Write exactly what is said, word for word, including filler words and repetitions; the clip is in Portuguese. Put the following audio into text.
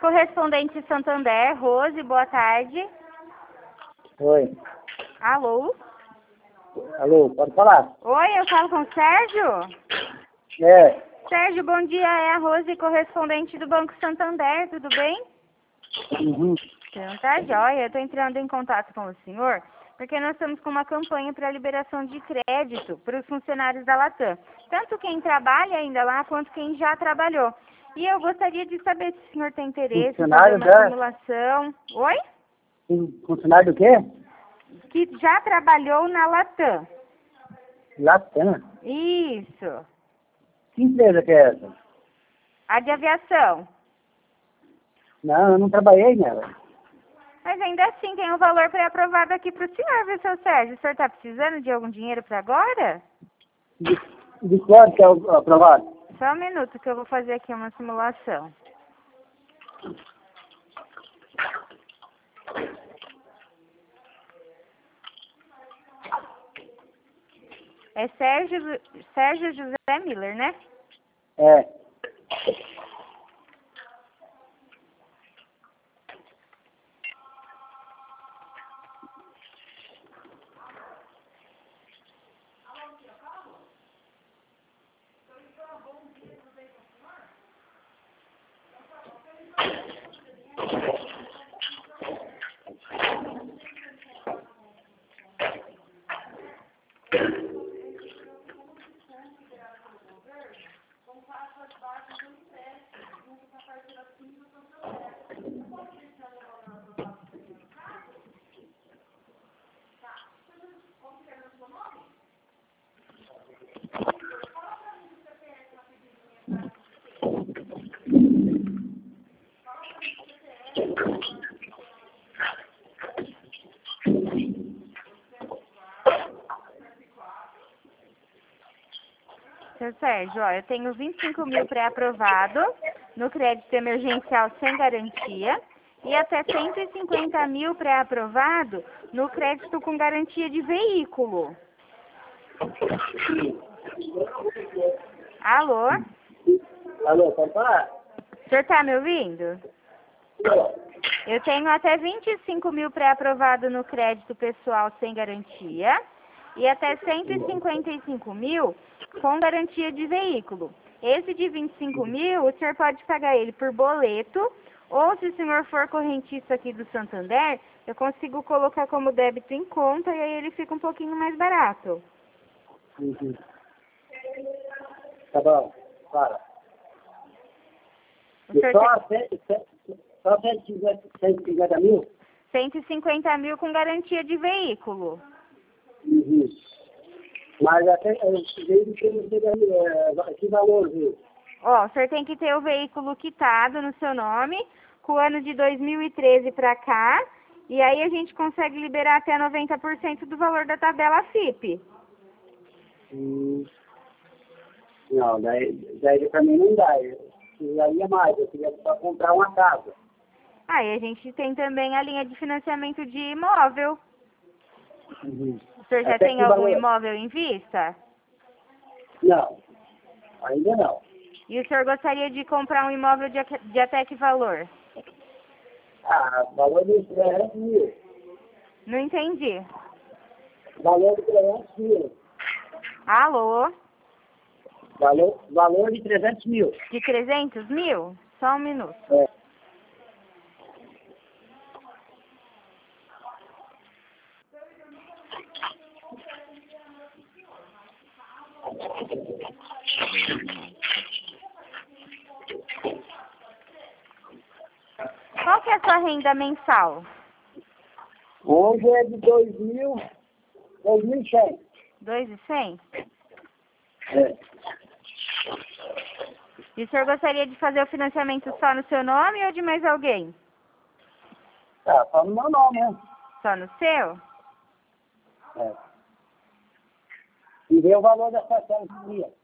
correspondente Santander, Rose, boa tarde. Oi. Alô? Alô, pode falar? Oi, eu falo com o Sérgio? É. Sérgio, bom dia, é a Rose, correspondente do Banco Santander, tudo bem? Uhum. Então tá jóia, eu estou entrando em contato com o senhor, porque nós estamos com uma campanha para liberação de crédito para os funcionários da Latam. Tanto quem trabalha ainda lá, quanto quem já trabalhou. E eu gostaria de saber se o senhor tem interesse em fazer Funcionário uma da... simulação. Oi? Funcionário do quê? Que já trabalhou na Latam. Latam. Isso. Que empresa que é essa? A de aviação. Não, eu não trabalhei nela. Mas ainda assim tem um valor pré-aprovado aqui para o senhor, viu, seu Sérgio? O senhor está precisando de algum dinheiro para agora? De, de quanto que é o aprovado? Só um minuto que eu vou fazer aqui uma simulação. É Sérgio, Sérgio José Miller, né? É. Seu Sérgio, ó, eu tenho vinte e cinco mil pré-aprovado no crédito emergencial sem garantia e até cento e cinquenta mil pré-aprovado no crédito com garantia de veículo. Alô? Alô, pode falar? O senhor está me ouvindo? Eu tenho até vinte e cinco mil pré-aprovado no crédito pessoal sem garantia e até cento e cinquenta e cinco mil com garantia de veículo. Esse de vinte e cinco mil, o senhor pode pagar ele por boleto, ou se o senhor for correntista aqui do Santander, eu consigo colocar como débito em conta e aí ele fica um pouquinho mais barato. Uhum. Tá bom, para. O senhor Só, tem cento- cento- só cento e cinquenta mil? cento e cinquenta mil com garantia de veículo. Uhum. Mas até eu vejo que não sei é, que valor, viu? Ó, o senhor tem que ter o veículo quitado no seu nome, com o ano de dois mil e treze para cá, e aí a gente consegue liberar até noventa por cento do valor da tabela F I P. Hum. Não, daí, daí pra mim não dá. Eu precisaria mais, eu queria só comprar uma casa. Aí a gente tem também a linha de financiamento de imóvel. Uhum. O senhor já Até tem que algum valor? imóvel em vista? Não, ainda não. E o senhor gostaria de comprar um imóvel de, de até que valor? Ah, valor de trezentos mil. Não entendi. Valor de trezentos mil. Alô? Valor, valor de trezentos mil. De trezentos mil? Só um minuto. É. Qual que é a sua renda mensal? Hoje é de dois mil, dois mil e cem. dois mil e cem? É. E o senhor gostaria de fazer o financiamento só no seu nome ou de mais alguém? Tá, só no meu nome, né? Só no seu? É. E ver o valor da fatura do dia.